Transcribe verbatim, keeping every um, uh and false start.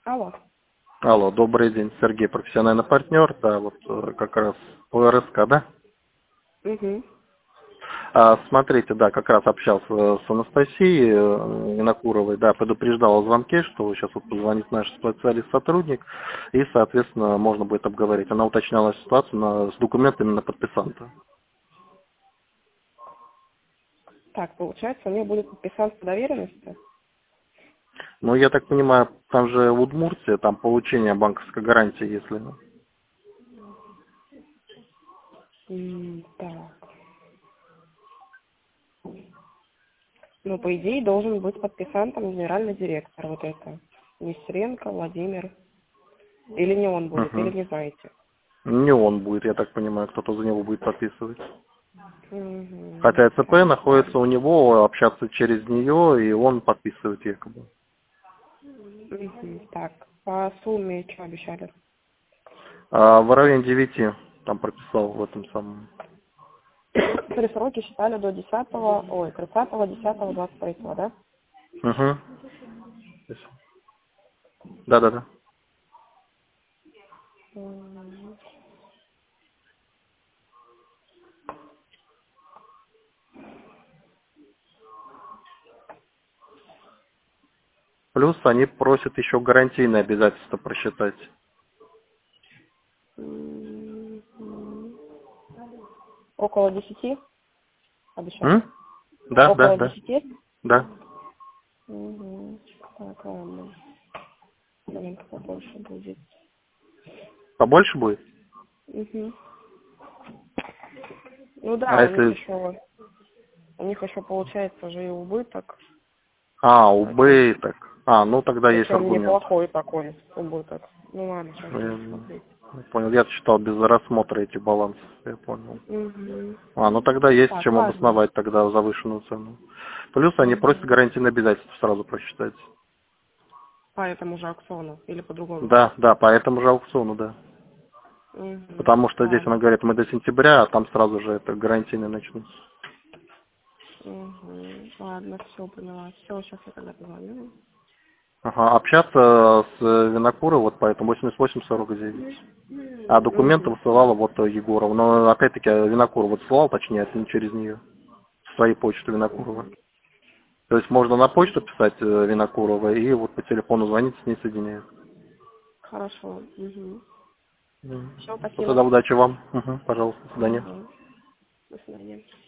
Алло. Алло, добрый день, Сергей, профессиональный партнер, да, вот э, как раз по РСК, да? Угу. А, смотрите, да, как раз общался с Анастасией э, Винокуровой, да, предупреждал о звонке, что сейчас вот позвонит наш специалист-сотрудник, и, соответственно, можно будет обговорить. Она уточняла ситуацию на, с документами на подписанта. Так, получается, у меня будет подписаться по доверенности? Ну, я так понимаю, там же Удмуртия, там получение банковской гарантии, если... М, так. Ну, по идее, должен быть подписантом генеральный директор вот это. Нестеренко Владимир. Или не он будет, или Угу. не знаете. Не он будет, я так понимаю, кто-то за него будет подписывать. Угу. Хотя ЦП Так, находится ладно. у него, общаться через нее, и он подписывает якобы. Угу. Так, по сумме что обещали? А в районе девяти там прописал в этом самом. При сроке считали до десятого, ой, тридцатого десятого двадцать третьего, да? Угу. Да-да-да. М, Плюс они просят еще гарантийные обязательства просчитать. м, м. Около десяти обещали? М? Да, да, Около да, десяти? да. Угу. Так, ладно. Маленько побольше будет. Побольше будет? Угу. Ну А да, у них если... еще, у них еще получается же и убыток. А, Причем, убыток. А, ну тогда есть причем аргумент. неплохой такой убыток. Ну ладно, сейчас будем Я смотреть. понял. Я считал без рассмотра эти балансы. Я понял. Угу. А, ну тогда есть Так, чем ладно. обосновать тогда завышенную цену. Плюс они просят Угу. гарантийные обязательства сразу просчитать. По этому же аукциону или по-другому? Да, да, по этому же аукциону, да. Угу. Потому что здесь она Ладно. говорит, мы до сентября, а там сразу же это гарантийные начнутся. Угу. Ладно, все, поняла. Все, сейчас я тогда позвоню. Ага, общаться с Винокурой вот по этому восемьдесят восемь сорок девять. А документы Угу. высылала вот Егорова. Но опять-таки Винокурова вот ссылал, точнее, это не через нее. С своей почты Винокурова. То есть можно на почту писать э, Винокурова и вот по телефону звонить, с ней соединяют. Хорошо. Угу. Мгм. Все, Вот тогда спасибо. удачи вам. Мгм, пожалуйста, до свидания. Угу. До свидания.